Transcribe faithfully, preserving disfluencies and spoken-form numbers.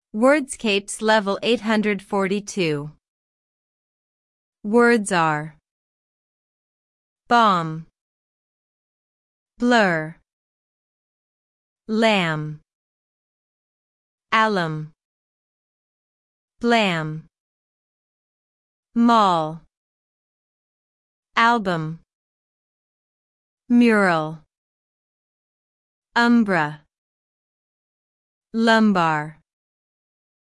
Wordscapes level eight hundred forty-two. Words are bomb, blur, lamb, alum, blam, mall, album, mural, umbra, lumbar.